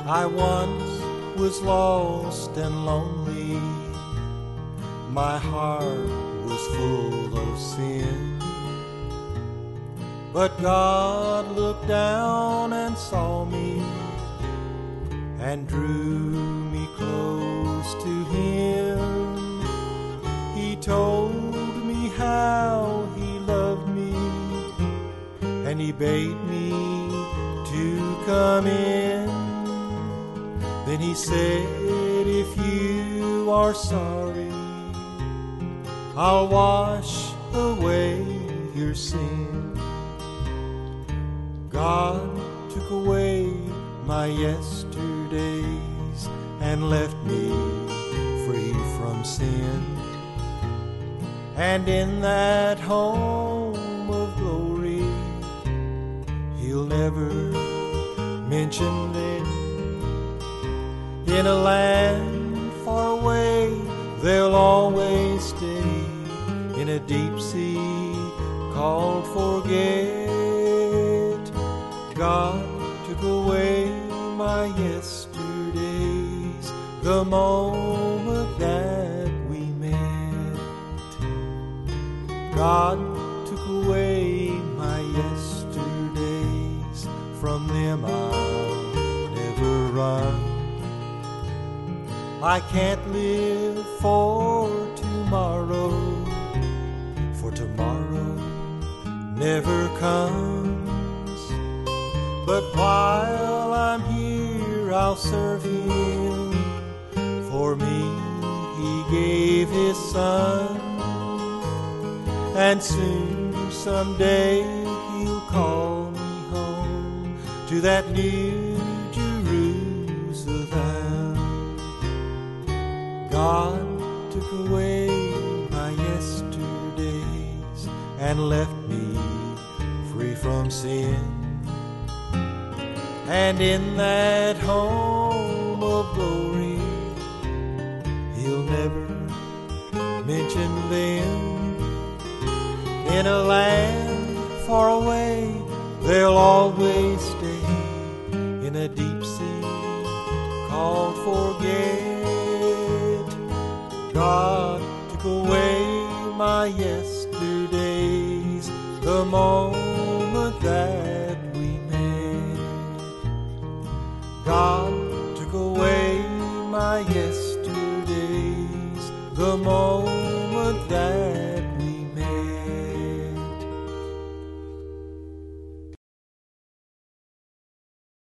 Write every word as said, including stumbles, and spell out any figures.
I once was lost and lonely. My heart was full of sin. But God looked down and saw me and drew me close to Him. He told me how He loved me, and He bade me to come in. Then He said, if you are sorry, I'll wash away your sin. God took away my yesterdays and left me free from sin. And in that home of glory, He'll never mention them. In a land far away, they'll always stay in a deep sea called forget. God took away my yesterdays the moment that we met. God took away my yesterdays, from them I'll never run. I can't live for tomorrow, for tomorrow never comes. But while I'm here, I'll serve Him. For me, He gave His Son, and soon, someday, He'll call me home to that new Jerusalem. God took away my yesterdays and left me free from sin. And in that home of glory, He'll never mention them. In a land far away, they'll always stay in a deep sea called forget. God took away my yesterdays the moment that we met. God took away my yesterdays the moment that